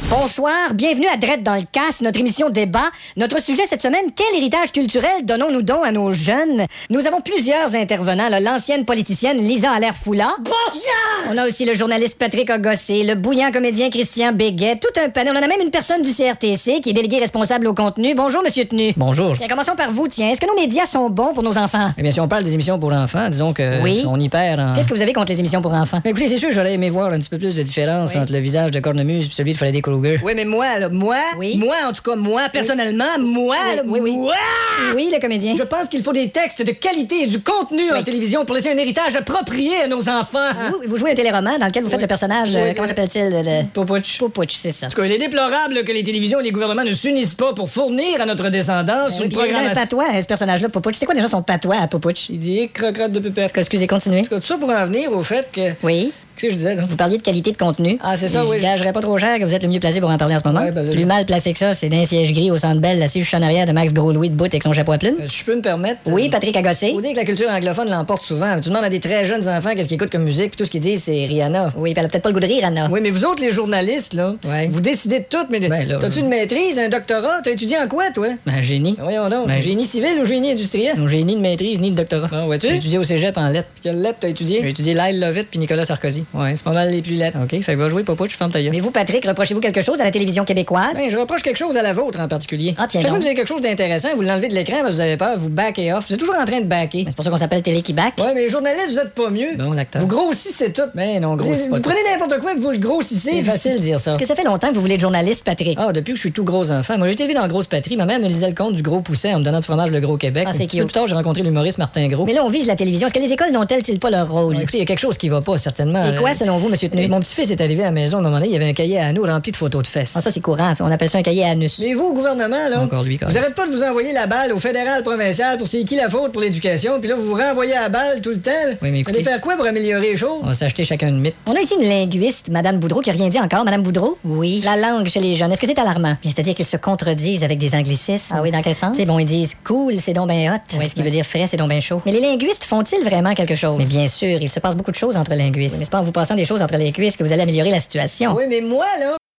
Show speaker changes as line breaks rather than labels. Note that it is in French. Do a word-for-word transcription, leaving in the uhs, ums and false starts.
Bonsoir, bienvenue à Drette dans le casse, notre émission débat. Notre sujet cette semaine, quel héritage culturel donnons-nous donc à nos jeunes? Nous avons plusieurs intervenants, là. L'ancienne politicienne Lisa Allaire-Foula.
Bonjour!
On a aussi le journaliste Patrick Agossé, le bouillant comédien Christian Béguet, tout un panel. On a même une personne du C R T C qui est délégué responsable au contenu. Bonjour, Monsieur Tenu.
Bonjour.
Tiens, commençons par vous, tiens. Est-ce que nos médias sont bons pour nos enfants?
Eh bien, si on parle des émissions pour enfants, disons que
Oui.
on y perd en...
Qu'est-ce que vous avez contre les émissions pour enfants?
Mais écoutez, c'est sûr, j'aurais aimé voir un petit peu plus de différence
Oui.
entre le visage de Cornemuse et celui de Freddy Krueger.
Oui, mais moi, là, moi,
Oui.
moi, en tout cas, moi, personnellement, moi,
Oui,
là,
oui, oui.
moi,
Oui, le comédien.
je pense qu'il faut des textes de qualité et du contenu en télévision pour laisser un héritage approprié à nos enfants.
Vous, vous jouez un téléroman dans lequel vous faites
Oui.
le personnage, euh,
Oui,
comment
oui.
s'appelle-t-il? Le...
Popouch.
Popouch, c'est ça.
En tout cas, il est déplorable que les télévisions et les gouvernements ne s'unissent pas pour fournir à notre descendance
Oui,
une
puis il y a un
programmation.
patois, hein, ce personnage-là, Popouch. C'est quoi déjà son patois à Popouch?
Il dit crocotte de pépette.
Excusez, continuez.
En tout cas, tout ça pour en venir au fait que.
Oui.
Qu'est-ce que je disais, là?
Vous parliez de qualité de contenu.
Ah, c'est ça,
Et
oui.
Je gagerais pas trop cher que vous êtes le mieux placé pour en parler en ce moment.
Ouais, ben,
Plus
je-
mal placé que ça, c'est d'un siège gris au centre belle, assis juste en arrière de Max Gros-Louis de bout avec son chapeau à plumes.
Euh, Si je peux me permettre.
Oui,
euh,
Patrick Agossé.
Faut dire que la culture anglophone l'emporte souvent. Tu demandes à des très jeunes enfants qu'est-ce qu'ils écoutent comme musique, puis tout ce qu'ils disent, c'est Rihanna.
Oui, puis elle a peut-être pas le goût de rire, Anna.
Oui, mais vous autres, les journalistes, là,
Ouais.
vous décidez de tout, mais
Ben, là,
t'as-tu
euh,
une maîtrise, un doctorat? T'as étudié en quoi, toi?
Un génie.
Voyons donc,
Ben,
génie civil ou génie industriel?
Non, j'ai ni de maîtrise ni de doctorat.
Bon, vois-tu?
J'ai étudié au cégep en lettres.
Quelle lettre t'as étudié?
J'ai étudié Lyle Lovett puis Nicolas Sarkozy.
Ouais, c'est pas mal les plus lettres.
OK, fait que va jouer Popouch, ferme ta gueule.
Mais vous, Patrick, reprochez-vous quelque chose à la télévision québécoise?
Ben, je reproche quelque chose à la vôtre en particulier.
Ah, tiens
Chaque fois
donc.
que vous avez quelque chose d'intéressant, vous l'enlevez de l'écran parce que vous avez peur, vous backez off. Vous êtes toujours en train de backer.
C'est pour ça qu'on s'appelle Télé qui back.
Ouais, mais les journalistes, vous êtes pas mieux.
Bon, l'acteur.
Vous grossissez tout.
Ben non,
Vous,
gros, c'est
vous
pas tout.
prenez n'importe quoi et vous le grossissez.
C'est facile de dire ça.
Est-ce que ça fait longtemps que vous voulez être journaliste, Patrick?
Ah, depuis que je suis tout gros enfant. Moi, j'ai été vu dans Grosse Patrie. Ma mère me lisait le conte du Gros Pousset en me donnant du fromage le Gros Québec.
Ah, c'est
Un peu
cute.
plus tard, j'ai rencontré l'humoriste Martin Gros.
Mais là, on vise la télévision. Est-ce que les écoles n'ont-elles pas leur rôle?
Bon, écoutez, il y a quelque chose qui va pas, certainement.
Et quoi,
Euh,
selon vous, Monsieur Tenu?
Mon petit-fils est arrivé à la maison à un moment donné, il y avait un cahier à nous rempli de photos de fesses.
Ah, ça, c'est courant. ça. On appelle ça un cahier à anus.
Mais vous, au gouvernement, là,
Encore lui, quand
vous
même.
arrêtez pas de vous envoyer la balle au fédéral, provincial pour c'est qui la faute pour l'éducation, puis là, vous vous renvoyez la balle tout le temps.
Oui, mais écoutez-
Vous allez faire quoi pour améliorer les choses?
On va s'acheter chacun une mythe.
On a ici une linguiste, Madame Boudreau, qui a rien dit encore. Madame Boudreau? Oui. La langue chez les jeunes, est-ce que c'est alarmant? Bien, c'est-à-dire qu'ils se contredisent avec des anglicismes. Ah oui, dans quel sens? C'est bon, ils disent cool, c'est donc ben hot.
Oui,
ce qui
oui.
veut dire frais, c'est donc ben chaud. Mais les linguistes font-ils vraiment quelque chose? Mais bien sûr, il se passe beaucoup de choses entre linguistes. Mais c'est pas en vous passant des choses entre les cuisses que vous allez améliorer la situation.
Oui, mais moi, là,